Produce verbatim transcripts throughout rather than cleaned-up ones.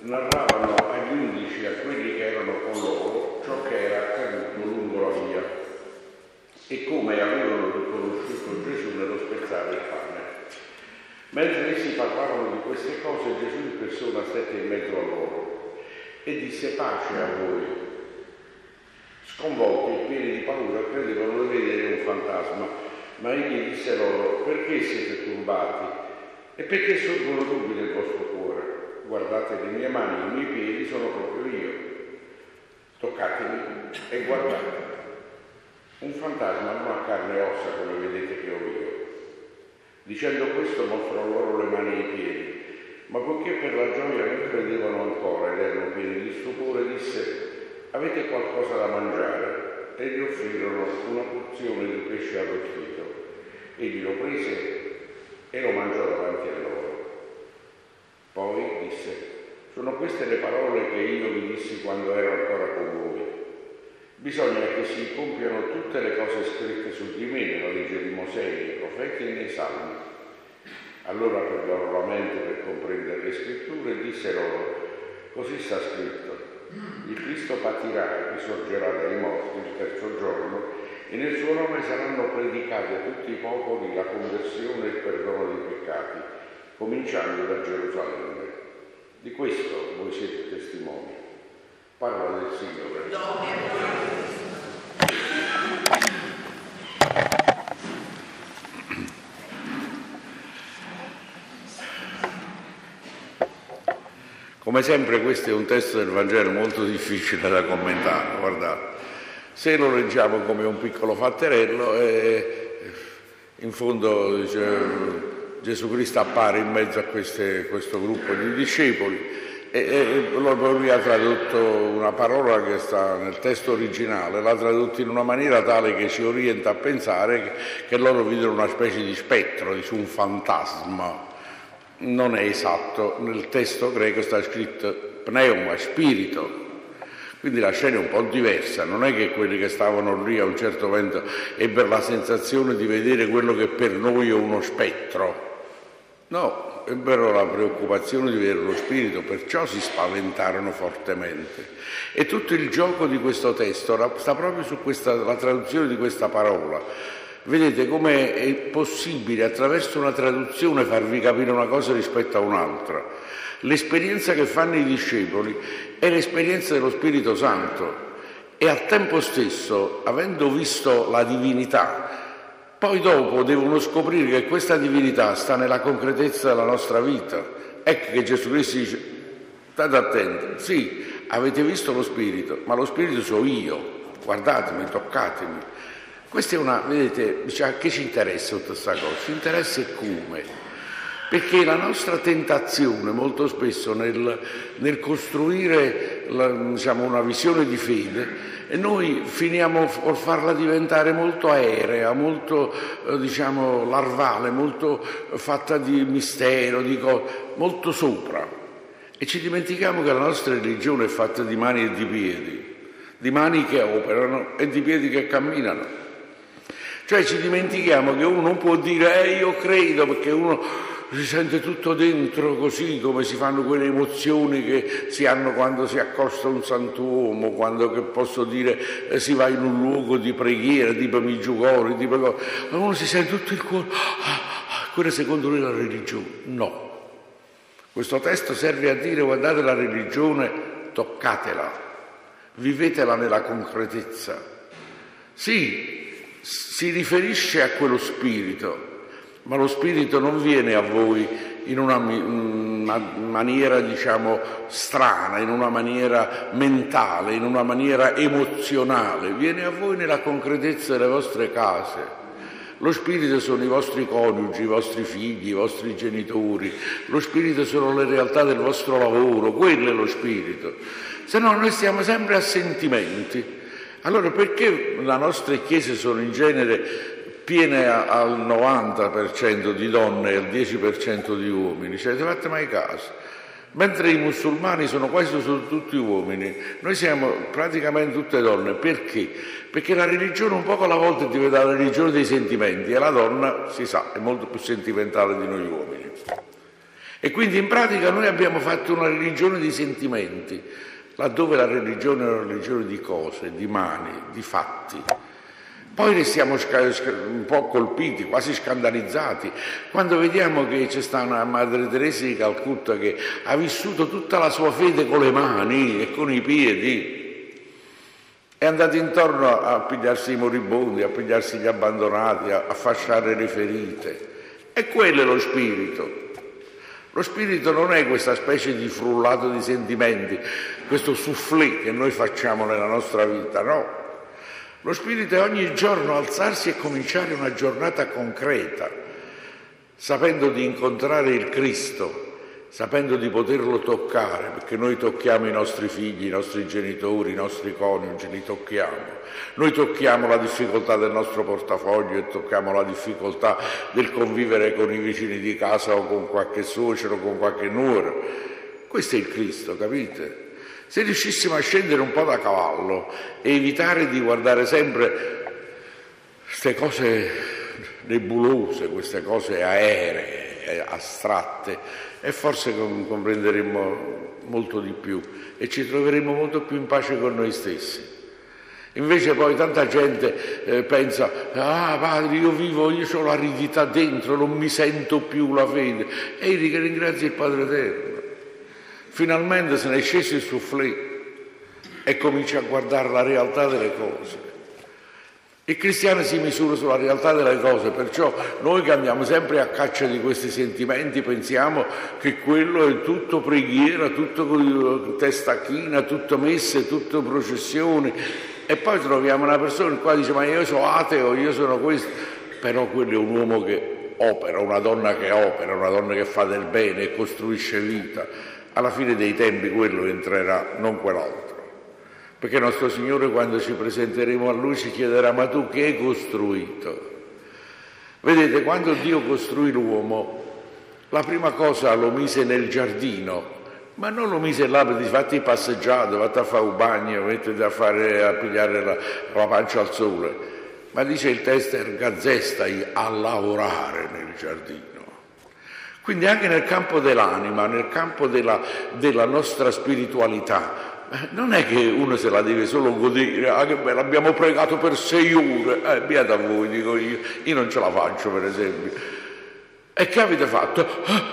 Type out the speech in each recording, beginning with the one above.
narravano agli undici, a quelli che erano con loro, ciò che era accaduto lungo la via e come avevano riconosciuto Gesù nello spezzare il pane. Mentre essi parlavano di queste cose, Gesù in persona stette in mezzo a loro e disse: pace a voi. Sconvolti e pieni di paura, credevano di vedere un fantasma, ma egli disse loro: perché siete turbati e perché sorgono dubbi nel vostro cuore? Guardate le mie mani, i miei piedi sono proprio io. Toccatemi e guardate. Un fantasma non ha carne e ossa come vedete che ho io. Dicendo questo mostrò loro le mani e i piedi, ma poiché per la gioia non credevano ancora ed erano pieni di stupore, disse: avete qualcosa da mangiare? E gli offrirono una porzione di pesce arrostito. Egli lo prese e lo mangiò davanti a loro. Poi disse: sono queste le parole che io vi dissi quando ero ancora con voi. Bisogna che si compiano tutte le cose scritte su di me nella legge di Mosè, nei profeti e nei salmi. Allora aprirono la mente per comprendere le scritture e disse loro: così sta scritto: il Cristo patirà e risorgerà dai morti il terzo giorno, e nel suo nome saranno predicati a tutti i popoli la conversione e il perdono dei peccati, cominciando da Gerusalemme. Di questo voi siete testimoni. Parola del Signore. Come sempre questo è un testo del Vangelo molto difficile da commentare, guardate. Se lo leggiamo come un piccolo fatterello, eh, in fondo dice, Gesù Cristo appare in mezzo a queste, questo gruppo di discepoli e, e lui ha tradotto una parola che sta nel testo originale, l'ha tradotto in una maniera tale che ci orienta a pensare che, che loro videro una specie di spettro, di un fantasma. Non è esatto, nel testo greco sta scritto pneuma, spirito, quindi la scena è un po' diversa, non è che quelli che stavano lì a un certo momento ebbero la sensazione di vedere quello che per noi è uno spettro, no, ebbero la preoccupazione di vedere lo spirito, perciò si spaventarono fortemente. E tutto il gioco di questo testo sta proprio su questa, la traduzione di questa parola. Vedete come è possibile attraverso una traduzione farvi capire una cosa rispetto a un'altra. L'esperienza che fanno i discepoli è l'esperienza dello Spirito Santo e al tempo stesso, avendo visto la divinità, poi dopo devono scoprire che questa divinità sta nella concretezza della nostra vita. Ecco che Gesù Cristo dice: state attenti, sì, avete visto lo Spirito, ma lo Spirito sono io, guardatemi, toccatemi. Questa è una, vedete, diciamo, che ci interessa tutta questa cosa? Ci interessa come? Perché la nostra tentazione molto spesso nel, nel costruire la, diciamo, una visione di fede, e noi finiamo a farla diventare molto aerea, molto eh, diciamo larvale, molto fatta di mistero, di cose, molto sopra. E ci dimentichiamo che la nostra religione è fatta di mani e di piedi, di mani che operano e di piedi che camminano. Cioè ci dimentichiamo che uno non può dire eh, io credo, perché uno si sente tutto dentro così, come si fanno quelle emozioni che si hanno quando si accosta un santuomo, quando, che posso dire, eh, si va in un luogo di preghiera, tipo Meggiugorje, tipo cose. Uno si sente tutto il cuore, ah, quella secondo lui è la religione. No. Questo testo serve a dire: guardate, la religione, toccatela, vivetela nella concretezza. Sì, si riferisce a quello spirito, ma lo spirito non viene a voi in una, una maniera, diciamo, strana, in una maniera mentale, in una maniera emozionale, viene a voi nella concretezza delle vostre case. Lo spirito sono i vostri coniugi, i vostri figli, i vostri genitori, lo spirito sono le realtà del vostro lavoro, quello è lo spirito. Se no noi stiamo sempre a sentimenti. Allora perché le nostre chiese sono in genere piene a, al novanta per cento di donne e al dieci per cento di uomini? Ci avete fatto mai caso? Mentre i musulmani sono quasi sono tutti uomini, noi siamo praticamente tutte donne. Perché? Perché la religione un poco alla volta diventa la religione dei sentimenti e la donna, si sa, è molto più sentimentale di noi uomini. E quindi in pratica noi abbiamo fatto una religione di sentimenti, laddove la religione è una religione di cose, di mani, di fatti. Poi restiamo un po' colpiti, quasi scandalizzati, quando vediamo che c'è stata una Madre Teresa di Calcutta che ha vissuto tutta la sua fede con le mani e con i piedi. È andata intorno a pigliarsi i moribondi, a pigliarsi gli abbandonati, a, a fasciare le ferite. E quello è lo spirito. Lo spirito non è questa specie di frullato di sentimenti, questo soufflé che noi facciamo nella nostra vita, no. Lo spirito è ogni giorno alzarsi e cominciare una giornata concreta, sapendo di incontrare il Cristo, sapendo di poterlo toccare, perché noi tocchiamo i nostri figli, i nostri genitori, i nostri coniugi, li tocchiamo. Noi tocchiamo la difficoltà del nostro portafoglio e tocchiamo la difficoltà del convivere con i vicini di casa o con qualche suocero o con qualche nuora. Questo è il Cristo, capite? Se riuscissimo a scendere un po' da cavallo e evitare di guardare sempre queste cose nebulose, queste cose aeree, astratte, e forse comprenderemmo molto di più e ci troveremmo molto più in pace con noi stessi. Invece poi tanta gente eh, pensa, ah padre, io vivo, io ho l'aridità dentro, non mi sento più la fede. E io ringrazio il Padre Eterno. Finalmente se ne è sceso il soufflé e comincia a guardare la realtà delle cose. Il cristiano si misura sulla realtà delle cose, perciò noi che andiamo sempre a caccia di questi sentimenti pensiamo che quello è tutto preghiera, tutto testa china, tutto messe, tutto processioni, e poi troviamo una persona qua che dice ma io sono ateo, io sono questo, però quello è un uomo che opera, una donna che opera, una donna che fa del bene e costruisce vita. Alla fine dei tempi quello entrerà, non quell'altro. Perché nostro Signore, quando ci presenteremo a Lui, ci chiederà: ma tu che hai costruito? Vedete, quando Dio costruì l'uomo, la prima cosa lo mise nel giardino, ma non lo mise là per dire fatti passeggiate, vatti a fare un bagno, mettiti a, fare, a pigliare la, la pancia al sole. Ma dice il testo, ergazzestai a lavorare nel giardino. Quindi anche nel campo dell'anima, nel campo della, della nostra spiritualità, non è che uno se la deve solo godere, ah che bello, abbiamo pregato per sei ore, eh, beata voi, dico io, io non ce la faccio per esempio. E che avete fatto?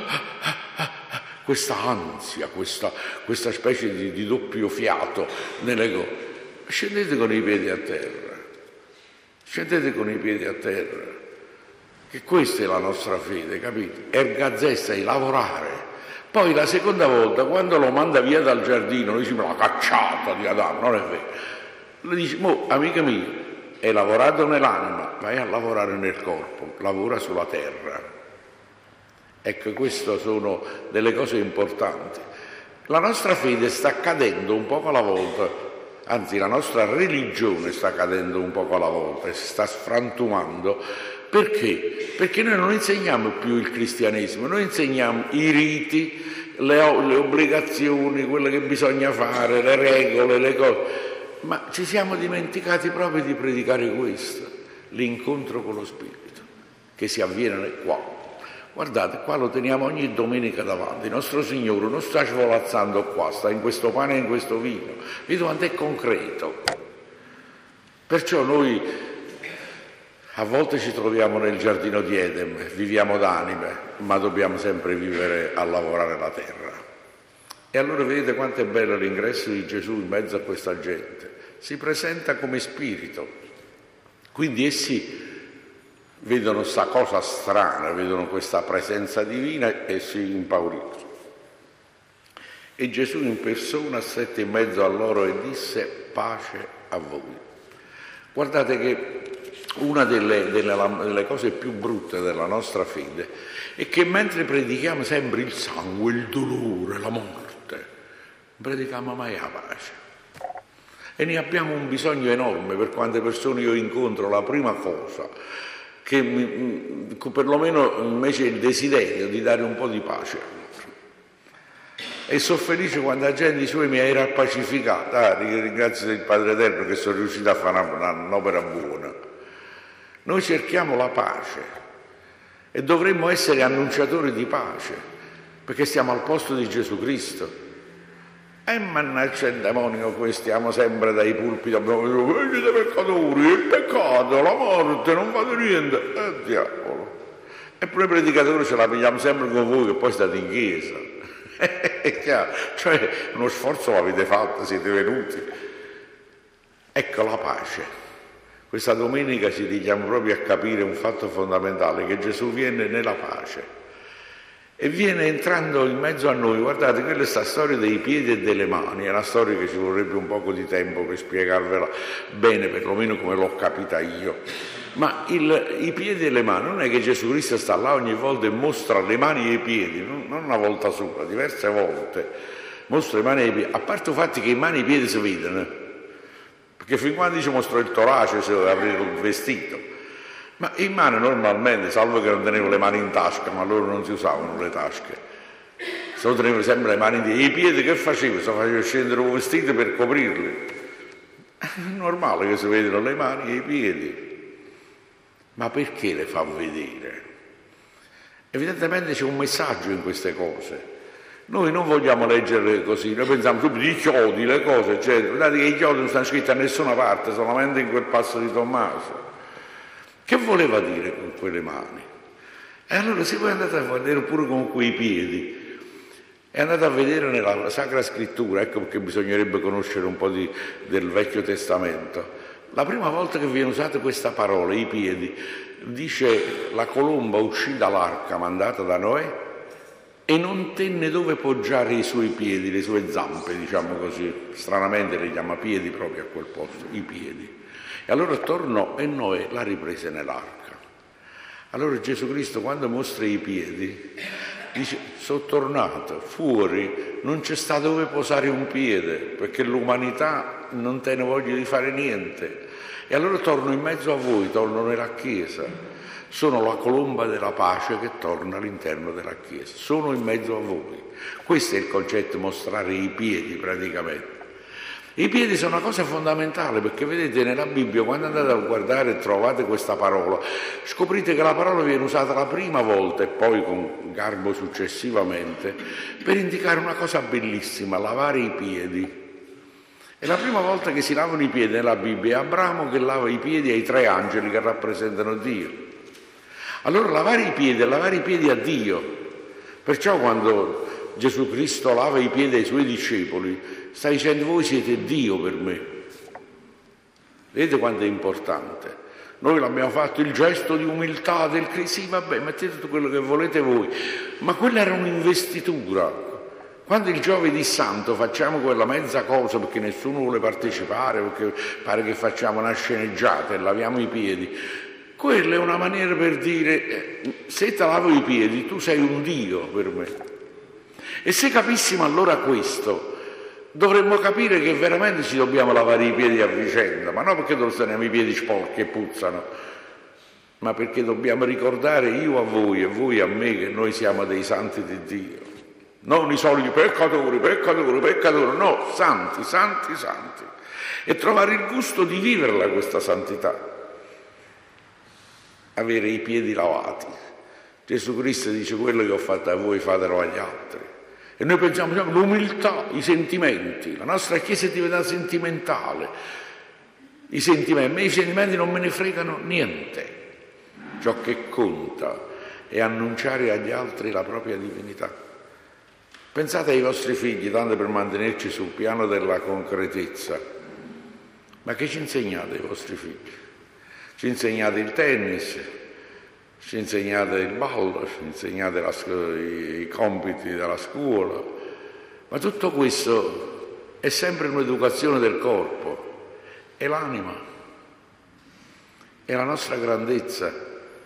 Questa ansia, questa, questa specie di, di doppio fiato nelle cose. Scendete con i piedi a terra, scendete con i piedi a terra. Che questa è la nostra fede, capite? Ergazzestai, lavorare. Poi la seconda volta, quando lo manda via dal giardino, lui dice, ma la cacciata di Adamo, non è vero. Lui dice, mo, amica mia, hai lavorato nell'anima, vai a lavorare nel corpo, lavora sulla terra. Ecco, queste sono delle cose importanti. La nostra fede sta cadendo un poco alla volta, anzi la nostra religione sta cadendo un poco alla volta e si sta sfrantumando. Perché? Perché noi non insegniamo più il cristianesimo, noi insegniamo i riti, le, le obbligazioni, quello che bisogna fare, le regole, le cose. Ma ci siamo dimenticati proprio di predicare questo, l'incontro con lo Spirito, che si avviene qua. Guardate, qua lo teniamo ogni domenica davanti. Il nostro Signore non sta svolazzando qua, sta in questo pane e in questo vino. Vedete quanto è concreto. Perciò noi a volte ci troviamo nel giardino di Eden, viviamo d'anime, ma dobbiamo sempre vivere a lavorare la terra. E allora vedete quanto è bello l'ingresso di Gesù in mezzo a questa gente. Si presenta come spirito. Quindi essi vedono sta cosa strana, vedono questa presenza divina e si impauriscono. E Gesù in persona stette in mezzo a loro e disse: pace a voi. Guardate che una delle, delle, delle cose più brutte della nostra fede è che mentre predichiamo sempre il sangue, il dolore, la morte, non predichiamo mai la pace. E ne abbiamo un bisogno enorme. Per quante persone io incontro, la prima cosa che mi, perlomeno invece il desiderio di dare un po' di pace. E sono felice quando la gente dice: mi hai rappacificata. Ah, ringrazio il Padre Eterno che sono riuscito a fare una, un'opera buona. Noi cerchiamo la pace e dovremmo essere annunciatori di pace, perché stiamo al posto di Gesù Cristo. E mannaggia il demonio, noi stiamo sempre dai pulpiti, abbiamo detto, venite peccatori, il peccato, la morte, non fate niente, e eh, diavolo. E poi i predicatori ce la pigliamo sempre con voi che poi state in chiesa. È chiaro, cioè uno sforzo l'avete fatto, siete venuti. Ecco la pace. Questa domenica ci dedichiamo proprio a capire un fatto fondamentale, che Gesù viene nella pace. E viene entrando in mezzo a noi. Guardate, quella è sta storia dei piedi e delle mani, è una storia che ci vorrebbe un poco di tempo per spiegarvela bene, perlomeno come l'ho capita io. Ma il, i piedi e le mani, non è che Gesù Cristo sta là ogni volta e mostra le mani e i piedi, non una volta sola, diverse volte, mostra le mani e i piedi, a parte il fatto che i mani e i piedi si vedono, perché fin quando ci mostra il torace si deve aprire il vestito. Ma in mano normalmente, salvo che non tenevo le mani in tasca, ma loro non si usavano le tasche, se no tenevo sempre le mani in piedi. E i piedi che facevo? Se facevo scendere un vestito per coprirli. È normale che si vedano le mani e i piedi. Ma perché le fa vedere? Evidentemente c'è un messaggio in queste cose. Noi non vogliamo leggere così, noi pensiamo subito i chiodi, le cose, eccetera. Guardate che i chiodi non stanno scritti da nessuna parte, solamente in quel passo di Tommaso. Che voleva dire con quelle mani? E allora se voi andate a vedere pure con quei piedi e andate a vedere nella Sacra Scrittura, ecco perché bisognerebbe conoscere un po' di, del Vecchio Testamento, la prima volta che viene usata questa parola, i piedi, dice la colomba uscì dall'arca mandata da Noè e non tenne dove poggiare i suoi piedi, le sue zampe, diciamo così, stranamente le chiama piedi proprio a quel posto, i piedi. E allora tornò e Noè la riprese nell'arca. Allora Gesù Cristo, quando mostra i piedi, dice, sono tornato, fuori non c'è stato dove posare un piede, perché l'umanità non te ne voglia di fare niente. E allora torno in mezzo a voi, torno nella Chiesa. Sono la colomba della pace che torna all'interno della Chiesa. Sono in mezzo a voi. Questo è il concetto, mostrare i piedi praticamente. I piedi sono una cosa fondamentale, perché vedete nella Bibbia, quando andate a guardare e trovate questa parola, scoprite che la parola viene usata la prima volta e poi con garbo successivamente per indicare una cosa bellissima, lavare i piedi. E la prima volta che si lavano i piedi nella Bibbia è Abramo che lava i piedi ai tre angeli che rappresentano Dio. Allora lavare i piedi è lavare i piedi a Dio. Perciò quando Gesù Cristo lava i piedi ai suoi discepoli sta dicendo voi siete Dio per me. Vedete quanto è importante? Noi l'abbiamo fatto il gesto di umiltà del Cristo, sì vabbè, mettete tutto quello che volete voi, ma quella era un'investitura. Quando il giovedì santo facciamo quella mezza cosa perché nessuno vuole partecipare, perché pare che facciamo una sceneggiata e laviamo i piedi, quella è una maniera per dire se ti lavo i piedi tu sei un Dio per me. E se capissimo allora questo, dovremmo capire che veramente ci dobbiamo lavare i piedi a vicenda, ma non perché teniamo i piedi sporchi e puzzano, ma perché dobbiamo ricordare io a voi e voi a me che noi siamo dei santi di Dio. Non i soliti peccatori, peccatori, peccatori, no, santi, santi, santi. E trovare il gusto di viverla questa santità. Avere i piedi lavati. Gesù Cristo dice quello che ho fatto a voi fatelo agli altri. E noi pensiamo che l'umiltà, i sentimenti, la nostra Chiesa è diventata sentimentale. I sentimenti, a me i sentimenti non me ne fregano niente. Ciò che conta è annunciare agli altri la propria divinità. Pensate ai vostri figli, tanto per mantenerci sul piano della concretezza. Ma che ci insegnate ai vostri figli? Ci insegnate il tennis, ci insegnate il ballo, ci insegnate la, i, i compiti della scuola, ma tutto questo è sempre un'educazione del corpo, è l'anima, è la nostra grandezza.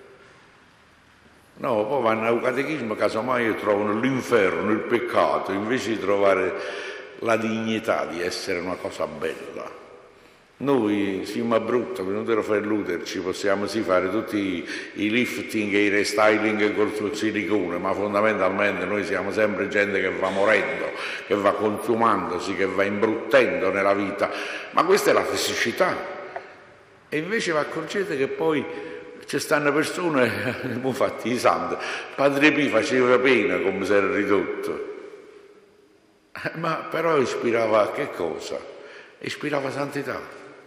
No, poi vanno al catechismo, casomai trovano l'inferno, il peccato, invece di trovare la dignità di essere una cosa bella. Noi siamo a brutto, venuto a fare Luther, ci possiamo sì fare tutti i, i lifting e i restyling col silicone, ma fondamentalmente noi siamo sempre gente che va morendo, che va consumandosi, che va imbruttendo nella vita, ma questa è la fisicità. E invece vi accorgete che poi ci stanno persone, abbiamo fatti i santi, Padre Pio faceva pena come si era ridotto, ma però ispirava che cosa? Ispirava santità,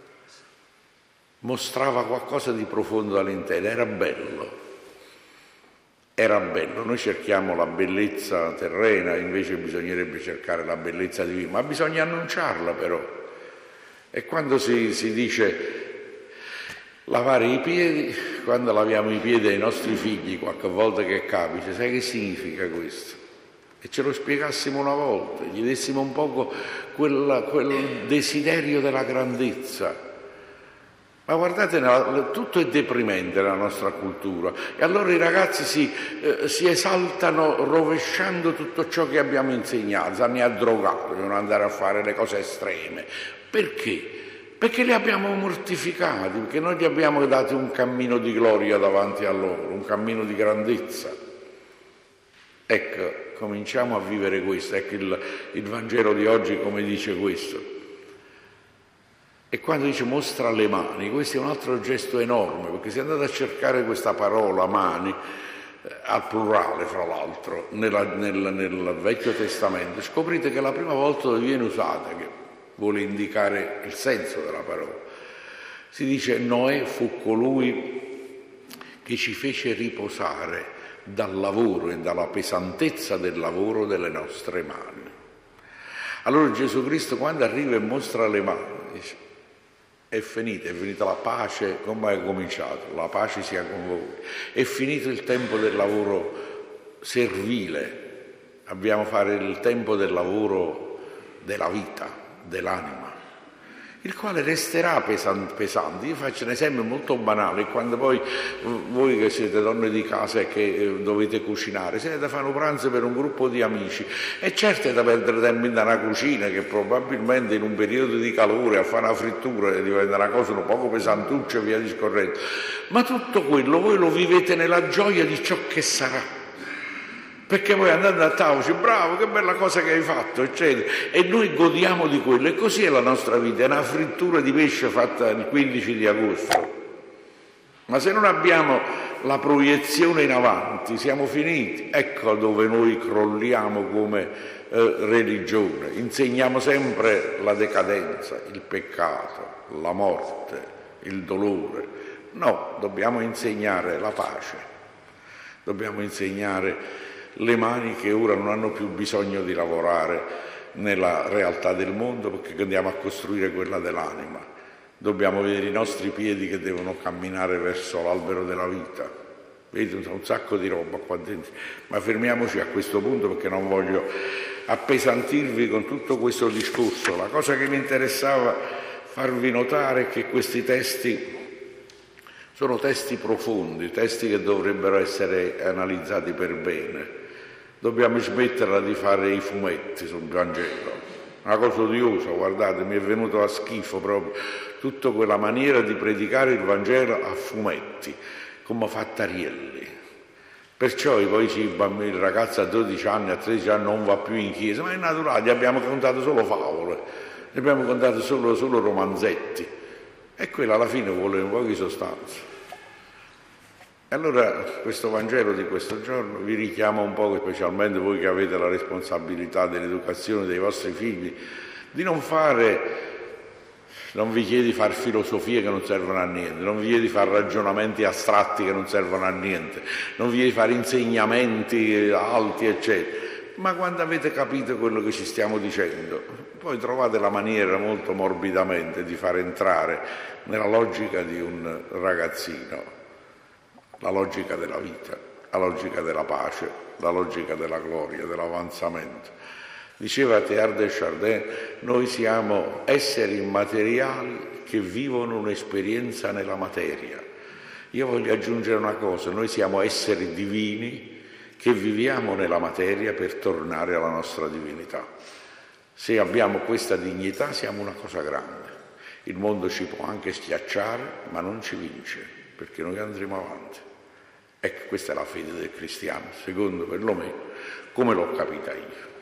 mostrava qualcosa di profondo all'interno, era bello. Era bello, noi cerchiamo la bellezza terrena, invece bisognerebbe cercare la bellezza divina, ma bisogna annunciarla però. E quando si, si dice lavare i piedi, quando laviamo i piedi ai nostri figli, qualche volta che capita, sai che significa questo? E ce lo spiegassimo una volta, gli dessimo un poco quel, quel desiderio della grandezza. Ma guardate, tutto è deprimente nella nostra cultura e allora i ragazzi si, eh, si esaltano rovesciando tutto ciò che abbiamo insegnato, stanno a drogare, devono andare a fare le cose estreme. Perché? Perché li abbiamo mortificati, perché noi gli abbiamo dato un cammino di gloria davanti a loro, un cammino di grandezza. Ecco, cominciamo a vivere questo, ecco il, il Vangelo di oggi come dice questo. E quando dice mostra le mani, questo è un altro gesto enorme, perché se andate a cercare questa parola mani, eh, al plurale fra l'altro, nella, nel, nel Vecchio Testamento, scoprite che la prima volta dove viene usata, che vuole indicare il senso della parola, si dice Noè fu colui che ci fece riposare dal lavoro e dalla pesantezza del lavoro delle nostre mani. Allora Gesù Cristo quando arriva e mostra le mani, dice è finita, è finita la pace, come è cominciato, la pace sia con voi. È finito il tempo del lavoro servile, dobbiamo fare il tempo del lavoro della vita, dell'anima, il quale resterà pesante, pesante. Io faccio un esempio molto banale, quando poi voi che siete donne di casa e che dovete cucinare, siete da fare un pranzo per un gruppo di amici e certo è da perdere tempo in una cucina che probabilmente in un periodo di calore a fare una frittura diventa una cosa un poco pesantuccia e via discorrendo, ma tutto quello voi lo vivete nella gioia di ciò che sarà. Perché voi andate a tavola, dice, bravo, che bella cosa che hai fatto, eccetera. E noi godiamo di quello. E così è la nostra vita, è una frittura di pesce fatta il quindici di agosto. Ma se non abbiamo la proiezione in avanti, siamo finiti. Ecco dove noi crolliamo come eh, religione. Insegniamo sempre la decadenza, il peccato, la morte, il dolore. No, dobbiamo insegnare la pace. Dobbiamo insegnare le mani che ora non hanno più bisogno di lavorare nella realtà del mondo perché andiamo a costruire quella dell'anima. Dobbiamo vedere i nostri piedi che devono camminare verso l'albero della vita. Vedete, un sacco di roba qua dentro, ma fermiamoci a questo punto perché non voglio appesantirvi con tutto questo discorso. La cosa che mi interessava farvi notare è che questi testi sono testi profondi, testi che dovrebbero essere analizzati per bene. Dobbiamo smetterla di fare i fumetti sul Vangelo. Una cosa odiosa, guardate, mi è venuto a schifo proprio tutta quella maniera di predicare il Vangelo a fumetti, come Fattarielli. Perciò poi il ragazzo a dodici anni, a tredici anni non va più in chiesa, ma è naturale, gli abbiamo contato solo favole, gli abbiamo contato solo, solo romanzetti. E quello alla fine vuole un po' di sostanza. E allora questo Vangelo di questo giorno vi richiama un po', specialmente voi che avete la responsabilità dell'educazione dei vostri figli, di non fare, non vi chiede di fare filosofie che non servono a niente, non vi chiede di fare ragionamenti astratti che non servono a niente, non vi chiede di fare insegnamenti alti, eccetera. Ma quando avete capito quello che ci stiamo dicendo, poi trovate la maniera molto morbidamente di far entrare nella logica di un ragazzino, la logica della vita, la logica della pace, la logica della gloria, dell'avanzamento. Diceva Teilhard de Chardin, noi siamo esseri immateriali che vivono un'esperienza nella materia. Io voglio aggiungere una cosa, noi siamo esseri divini che viviamo nella materia per tornare alla nostra divinità. Se abbiamo questa dignità siamo una cosa grande. Il mondo ci può anche schiacciare, ma non ci vince, perché noi andremo avanti. Ecco, questa è la fede del cristiano, secondo perlomeno come l'ho capita io.